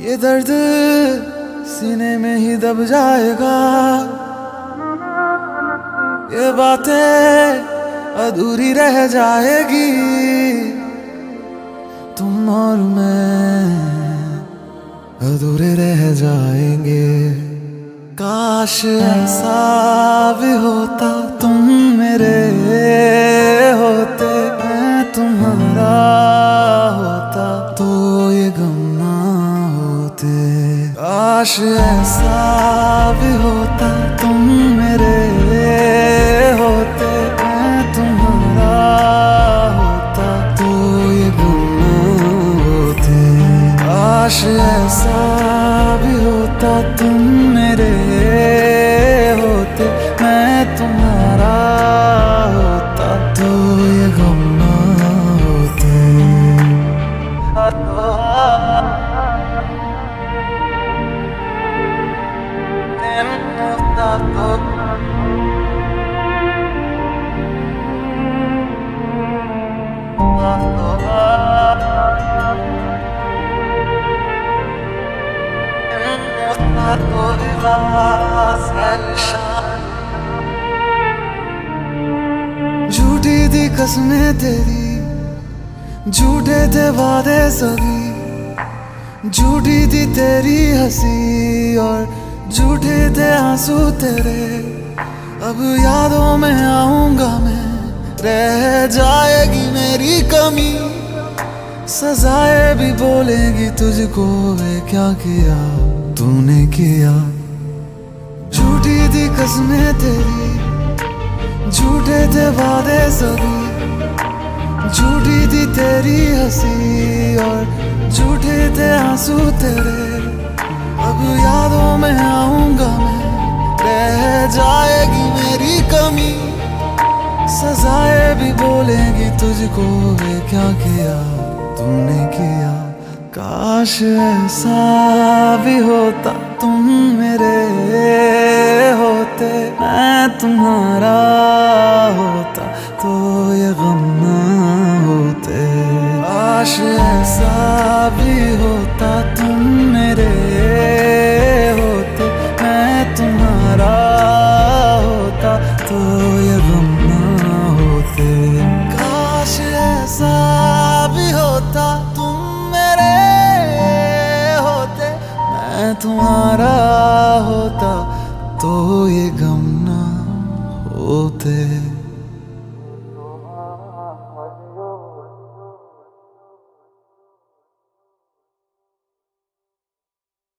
ये दर्द सीने में ही दब जाएगा, ये बातें अधूरी रह जाएगी। तुम और मैं अधूरे रह जाएंगे। काश ऐसा भी होता, तुम मेरे होते, मैं तुम्हारा होता, तो ये गम ना होते। काश ऐसा भी होता, तुम मेरे होते, मैं तुम्हारा होता, तो ये गम ना होते। काश ऐसा भी होता, तुम मेरे होते, मैं तुम्हारा होता, तो ये गम ना होते। झूठी थी कसमें तेरी, झूठे थे वादे सभी, झूठी थी तेरी हंसी और झूठे थे आंसू तेरे। अब यादों में आऊंगा मैं, रह जाएगी मेरी कमी, सजाएं भी बोलेगी तुझको, वे क्या किया तूने किया। झूठी थी कसमें तेरी, झूठे थे वादे सभी, झूठी थी तेरी हंसी और झूठे थे आंसू तेरे। अब यादों में आऊंगा मैं, रह जाएगी मेरी कमी, सजाएं भी बोलेगी तुझको, वे क्या किया तूने किया। काश ऐसा भी होता, तुम मेरे होते, मैं तुम्हारा होता, तो ये गम ना होते। काश ऐसा भी होता, तुम मेरे होते, मैं तुम्हारा होता, तो ये गम ना होते। काश ऐसा भी होता, तुम मेरे होते, मैं तुम्हारा होता, तो ये गम ना होते।